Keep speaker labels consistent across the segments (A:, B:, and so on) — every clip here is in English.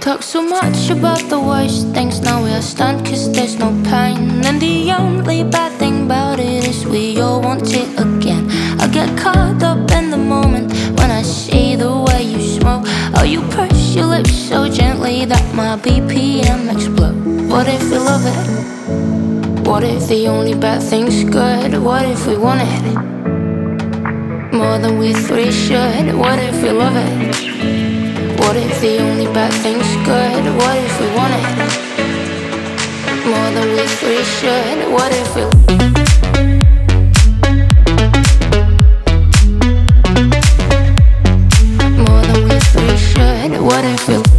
A: talk so much about the worst things. Now we are stunned cause there's no pain. And the only bad thing about it is we all want it again. I get caught up in the moment when I see the way you smoke. Oh, you purse your lips so gently that my BPM explode. What if we love it? What if the only bad thing's good? What if we want it more than we three should? What if we love it? What if the only bad thing's good? What if we want it more than we three should? What if we more than we three should? What if we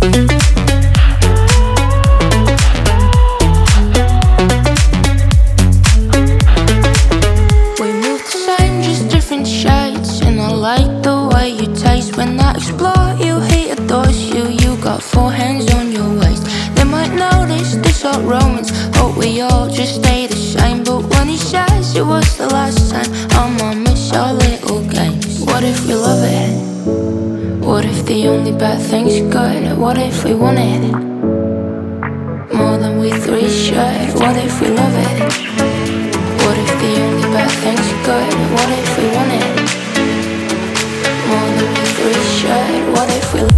A: move the same, just different shades. And I like the way you taste. When I explore you, he adores you. You got four hands on your waist. They might notice this hot romance. Hope we all just stay the same. But when he says it was the last time, I'ma miss our little games. What if we love it? What if the only bad thing's good? What if we want it more than we three should? What if we love it? What if the only bad thing's good? What if we want it more than we three should? What if we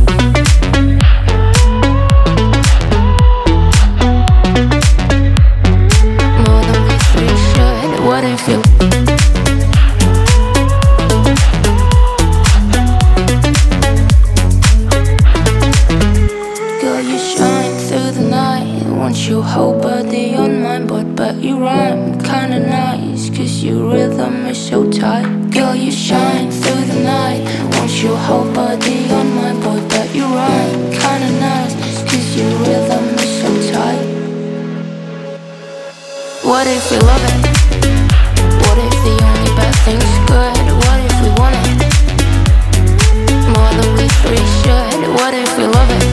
A: more than we three should? What if we girl, you shine through the night. Want your whole body on mine, but you rhyme kinda nice, cause your rhythm is so tight. Girl, you shine through the night. Want your whole body on my boy, but you rhyme kinda nice, cause your rhythm is so tight. What if we love it? What if the only bad thing's good? What if we want it more than we three should? What if we love it?